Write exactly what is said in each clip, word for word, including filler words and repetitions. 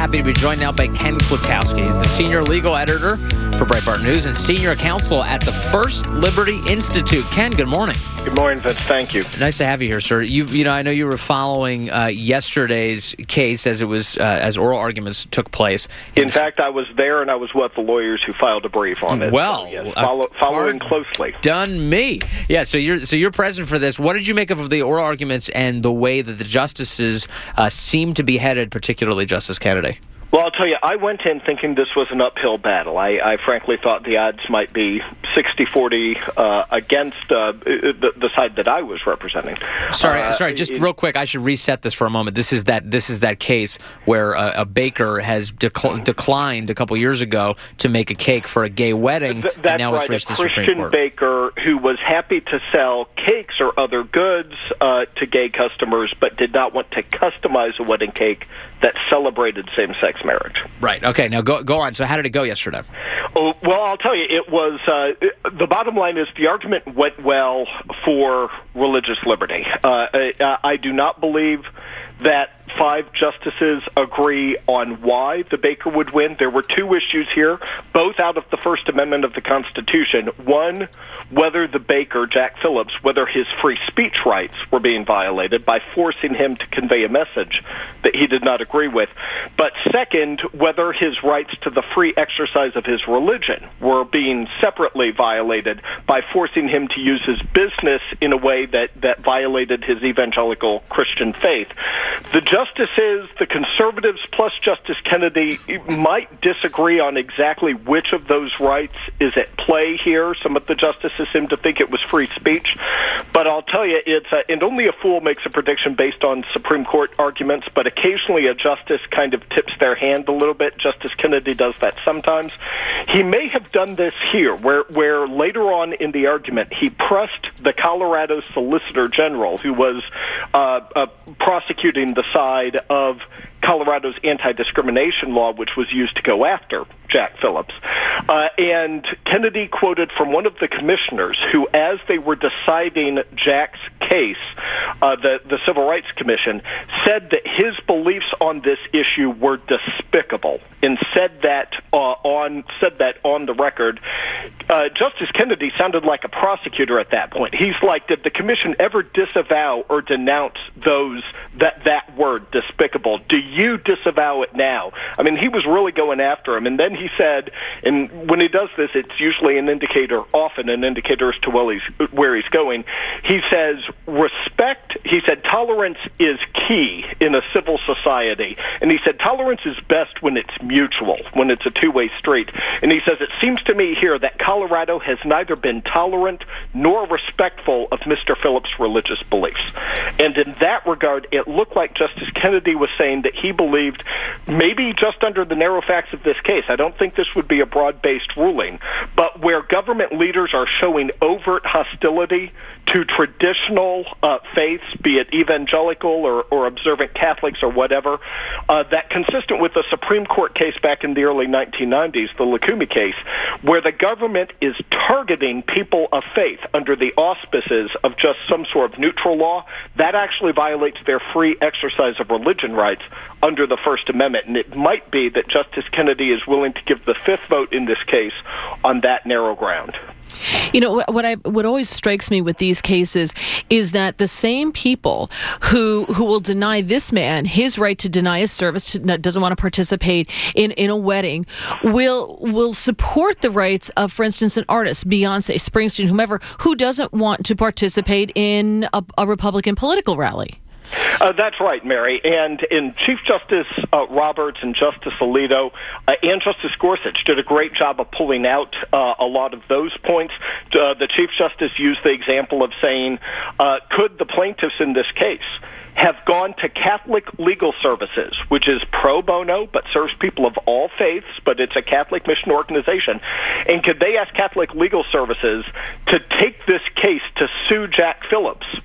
happy to be joined now by Ken Klukowski. He's the senior legal editor for Breitbart News and senior counsel at the First Liberty Institute. Ken, good morning. Good morning, Vince. Thank you. Nice to have you here, sir. You, you know, I know you were following uh, yesterday's case as it was uh, as oral arguments took place. In it's, fact, I was there, and I was with the lawyers who filed a brief on it. Well, so, yes, follow, following closely. Done me. Yeah. So you're so you're present for this. What did you make of the oral arguments and the way that the justices uh, seem to be headed, particularly Justice Kennedy? Well, I'll tell you, I went in thinking this was an uphill battle. I, I frankly thought the odds might be sixty forty uh, against uh, the, the side that I was representing. Sorry, uh, sorry. Just it, real quick, I should reset this for a moment. This is that this is that case where a, a baker has decl- declined a couple years ago to make a cake for a gay wedding, th- and now right, it's reached the Supreme Court. A Supreme Court. baker who was happy to sell cakes or other goods uh, to gay customers, but did not want to customize a wedding cake that celebrated same-sex marriage. Right. Okay. Now go go on. So how did it go yesterday? Oh, well, I'll tell you, it was uh, the bottom line is the argument went well for religious liberty. Uh, I, I do not believe that five justices agree on why the baker would win. There were two issues here, both out of the First Amendment of the Constitution. One, whether the baker, Jack Phillips, whether his free speech rights were being violated by forcing him to convey a message that he did not agree with. But second, whether his rights to the free exercise of his religion were being separately violated by forcing him to use his business in a way that, that violated his evangelical Christian faith. The justices, the conservatives plus Justice Kennedy, might disagree on exactly which of those rights is at play here. Some of the justices seem to think it was free speech. But I'll tell you, it's a, and only a fool makes a prediction based on Supreme Court arguments, but occasionally a justice kind of tips their hand a little bit. Justice Kennedy does that sometimes. He may have done this here, where, where later on in the argument, he pressed the Colorado Solicitor General, who was uh, uh, prosecuting the side of Colorado's anti-discrimination law, which was used to go after Jack Phillips. Uh, and Kennedy quoted from one of the commissioners who, as they were deciding Jack's case, uh, the, the Civil Rights Commission, said that his beliefs on this issue were despicable, and said that uh, on said that on the record. Uh, Justice Kennedy sounded like a prosecutor at that point. He's like, did the commission ever disavow or denounce those that that word, despicable? Do you disavow it now? I mean, he was really going after him. And then he said, and when he does this, it's usually an indicator, often an indicator as to where he's, where he's going. He says, respect, he said, tolerance is key in a civil society. And he said, tolerance is best when it's mutual, when it's a two-way street. And he says, it seems to me here that Colorado has neither been tolerant nor respectful of Mister Phillips' religious beliefs. And in that regard, it looked like Justice Kennedy was saying that he believed, maybe just under the narrow facts of this case, I don't think this would be a broad-based ruling, but where government leaders are showing overt hostility to traditional uh, faiths, be it evangelical or, or observant Catholics or whatever, uh, that consistent with the Supreme Court case back in the early nineteen nineties, the Lukumi case, where the government is targeting people of faith under the auspices of just some sort of neutral law, that actually violates their free exercise of religion rights under the First Amendment. And it might be that Justice Kennedy is willing to give the fifth vote in this case on that narrow ground. You know, what I what always strikes me with these cases is that the same people who who will deny this man his right to deny his service, to, doesn't want to participate in, in a wedding, will will support the rights of, for instance, an artist, Beyonce, Springsteen, whomever, who doesn't want to participate in a, a Republican political rally. Uh, that's right, Mary. And in Chief Justice uh, Roberts and Justice Alito uh, and Justice Gorsuch did a great job of pulling out uh, a lot of those points. Uh, the Chief Justice used the example of saying, uh, could the plaintiffs in this case have gone to Catholic Legal Services, which is pro bono but serves people of all faiths, but it's a Catholic mission organization, and could they ask Catholic Legal Services to take this case to sue Jack Phillips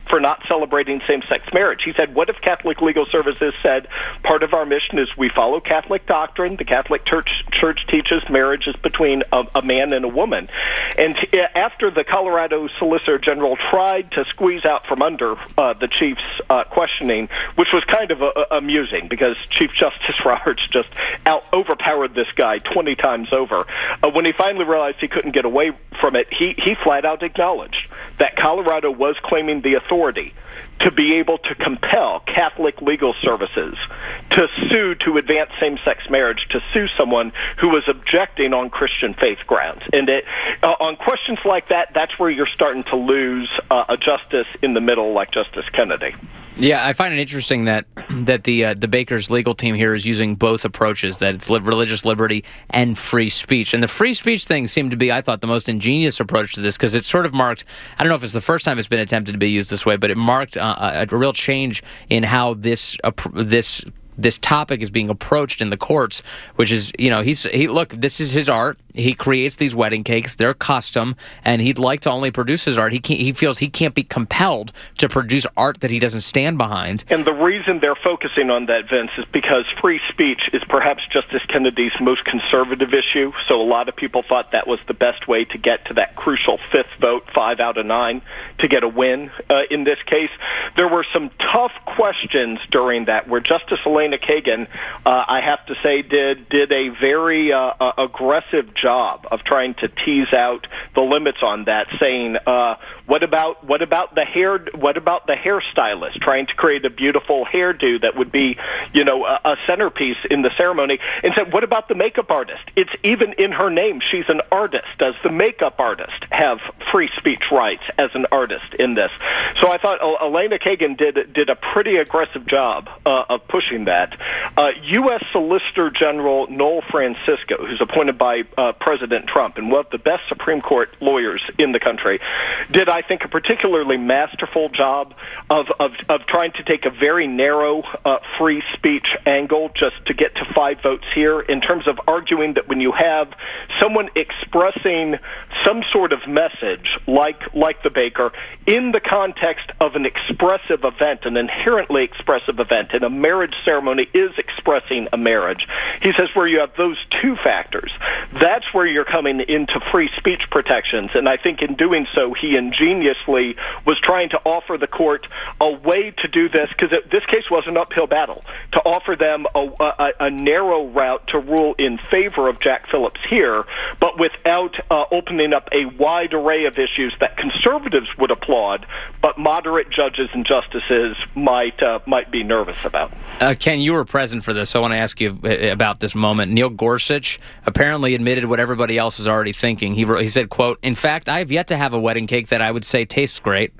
for not celebrating same-sex marriage. He said, what if Catholic Legal Services said, part of our mission is we follow Catholic doctrine. The Catholic Church, Church teaches marriage is between a, a man and a woman. And after the Colorado Solicitor General tried to squeeze out from under uh, the chief's uh, questioning, which was kind of uh, amusing because Chief Justice Roberts just out overpowered this guy twenty times over. Uh, when he finally realized he couldn't get away from it, he, he flat out acknowledged that Colorado was claiming the authority to be able to compel Catholic Legal Services to sue to advance same-sex marriage, to sue someone who was objecting on Christian faith grounds. And it, uh, on questions like that, that's where you're starting to lose uh, a justice in the middle like Justice Kennedy. Yeah, I find it interesting that that the uh, the Baker's legal team here is using both approaches, that it's li- religious liberty and free speech. And the free speech thing seemed to be, I thought, the most ingenious approach to this, because it sort of marked, I don't know if it's the first time it's been attempted to be used this way, but it marked uh, a, a real change in how this uh, this this topic is being approached in the courts, which is, you know, he's he look, this is his art. He creates these wedding cakes. They're custom, and he'd like to only produce his art. He can't, he feels he can't be compelled to produce art that he doesn't stand behind. And the reason they're focusing on that, Vince, is because free speech is perhaps Justice Kennedy's most conservative issue. So a lot of people thought that was the best way to get to that crucial fifth vote, five out of nine, to get a win uh, in this case. There were some tough questions during that where Justice Elena Kagan, uh, I have to say, did did a very uh, uh, aggressive job of trying to tease out the limits on that, saying, uh, "What about what about the hair? What about the hairstylist trying to create a beautiful hairdo that would be, you know, a, a centerpiece in the ceremony?" And said, "What about the makeup artist? It's even in her name. She's an artist. Does the makeup artist have free speech rights as an artist in this?" So I thought Elena Kagan did did a pretty aggressive job uh, of pushing that. Uh, U S Solicitor General Noel Francisco, who's appointed by uh, President Trump and one of the best Supreme Court lawyers in the country, did, I think, a particularly masterful job of, of, of trying to take a very narrow uh, free speech angle just to get to five votes here, in terms of arguing that when you have someone expressing some sort of message like like the Baker in the context of an expressive event, an inherently expressive event, and a marriage ceremony is expressing a marriage, he says where you have those two factors, that's where you're coming into free speech protections. And I think in doing so, he ingeniously was trying to offer the court a way to do this, because this case was an uphill battle, to offer them a, a, a narrow route to rule in favor of Jack Phillips here, but without uh, opening up a wide array of issues that conservatives would applaud, but moderate judges and justices might uh, might be nervous about. Uh, Ken, you were present for this, so I want to ask you about this moment. Neil Gorsuch apparently admitted what everybody else is already thinking. He wrote, he said, quote, "In fact, I have yet to have a wedding cake that I would say tastes great."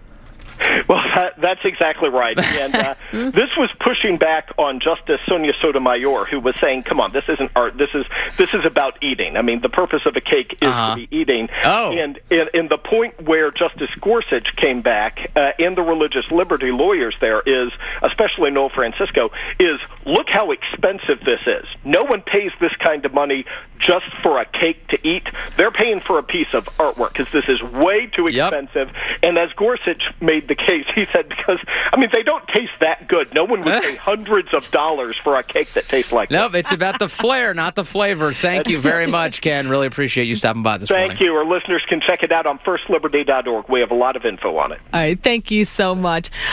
Well, that, that's exactly right. And uh, this was pushing back on Justice Sonia Sotomayor, who was saying, come on, this isn't art. This is this is about eating. I mean, the purpose of a cake is uh-huh. to be eating. Oh. And, and, and the point where Justice Gorsuch came back uh, and the religious liberty lawyers there is, especially Noel Francisco, is look how expensive this is. No one pays this kind of money just for a cake to eat. They're paying for a piece of artwork because this is way too expensive. Yep. And as Gorsuch made the case, he said, because, I mean, they don't taste that good. No one would pay hundreds of dollars for a cake that tastes like that. Nope, it's about the flair, not the flavor. Thank you very much, Ken. Really appreciate you stopping by this Thank morning. Thank you. Our listeners can check it out on first liberty dot org. We have a lot of info on it. All right. Thank you so much.